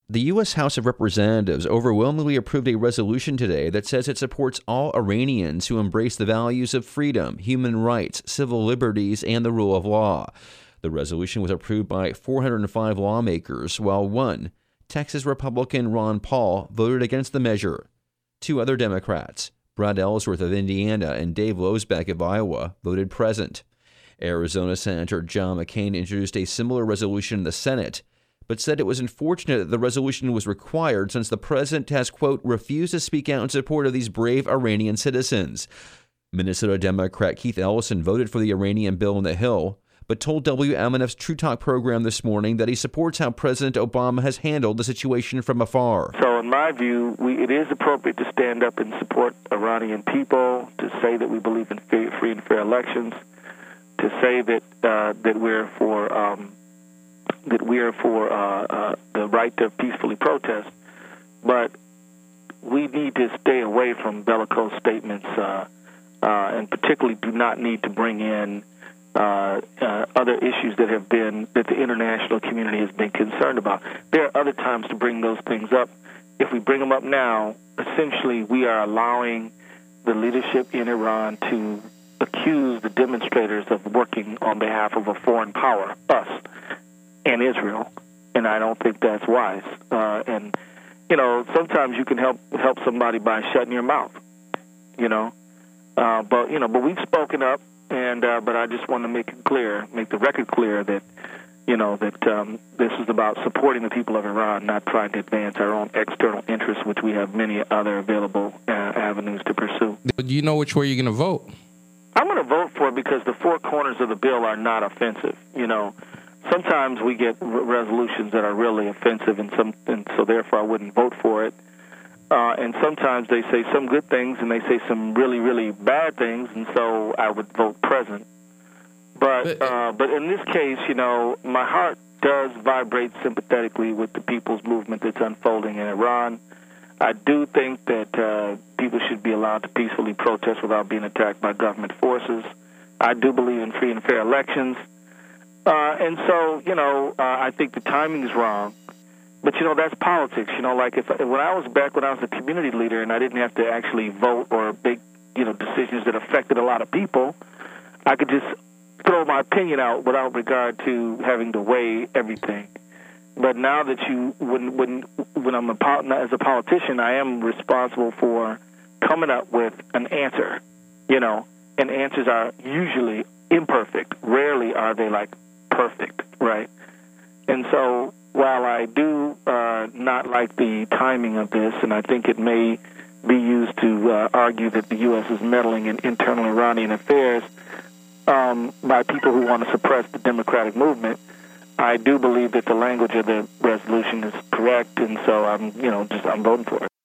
The U.S. House of Representatives overwhelmingly approved a resolution today that says it supports all Iranians who embrace the values of freedom, human rights, civil liberties, and the rule of law. The resolution was approved by 405 lawmakers, while one, Texas Republican Ron Paul, voted against the measure. Two other Democrats, Brad Ellsworth of Indiana and Dave Losbeck of Iowa, voted present. Arizona Senator John McCain introduced a similar resolution in the Senate, but said it was unfortunate that the resolution was required since the president has, quote, refused to speak out in support of these brave Iranian citizens. Minnesota Democrat Keith Ellison voted for the Iranian bill on the Hill, but told WMNF's True Talk program this morning that he supports how President Obama has handled the situation from afar. So in my view, it is appropriate to stand up and support Iranian people, to say that we believe in free and fair elections, to say that we're for the right to peacefully protest, but we need to stay away from bellicose statements, and particularly do not need to bring in other issues that the international community has been concerned about. There are other times to bring those things up. If we bring them up now, essentially we are allowing the leadership in Iran to accuse the demonstrators of working on behalf of a foreign power, us, and Israel, and I don't think that's wise. And sometimes you can help somebody by shutting your mouth. But we've spoken up, and but I just want to make the record clear that this is about supporting the people of Iran, not trying to advance our own external interests, which we have many other available avenues to pursue. Do you know which way you're going to vote? I'm going to vote for it because the four corners of the bill are not offensive. Sometimes we get resolutions that are really offensive, and so therefore I wouldn't vote for it. And sometimes they say some good things, and they say some really, really bad things, and so I would vote present. But in this case, my heart does vibrate sympathetically with the people's movement that's unfolding in Iran. I do think that people should be allowed to peacefully protest without being attacked by government forces. I do believe in free and fair elections. And so, I think the timing is wrong. But, that's politics. When I was a community leader and I didn't have to actually vote or make, decisions that affected a lot of people, I could just throw my opinion out without regard to having to weigh everything. But now that when I'm as a politician, I am responsible for coming up with an answer, and answers are usually imperfect. Rarely are they perfect, right? And so while I do not like the timing of this, and I think it may be used to argue that the U.S. is meddling in internal Iranian affairs by people who want to suppress the democratic movement, I do believe that the language of the resolution is correct, and so I'm voting for it.